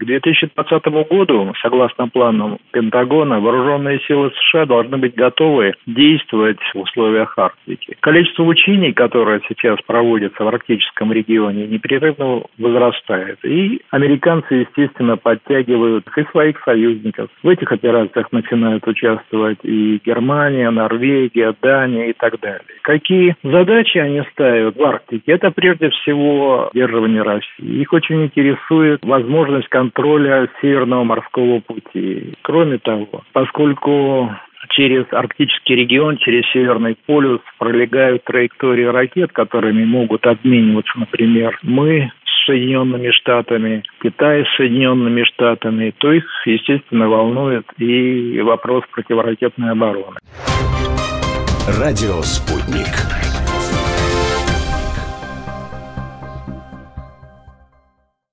К 2020 году, согласно планам Пентагона, вооруженные силы США должны быть готовы действовать в условиях Арктики. Количество учений, которые сейчас проводятся в арктическом регионе, непрерывно возрастает. И американцы, естественно, подтягивают и своих союзников. В этих операциях начинают участвовать и Германия, Норвегия, Дания и так далее. Какие задачи они ставят в Арктике? Это прежде всего сдерживание России. Их очень интересует возможность контроля Северного морского пути. Кроме того, поскольку через арктический регион, через Северный полюс пролегают траектории ракет, которыми могут обмениваться, например, мы с Соединенными Штатами, Китай с Соединенными Штатами, то их, естественно, волнует и вопрос противоракетной обороны. Радио «Спутник».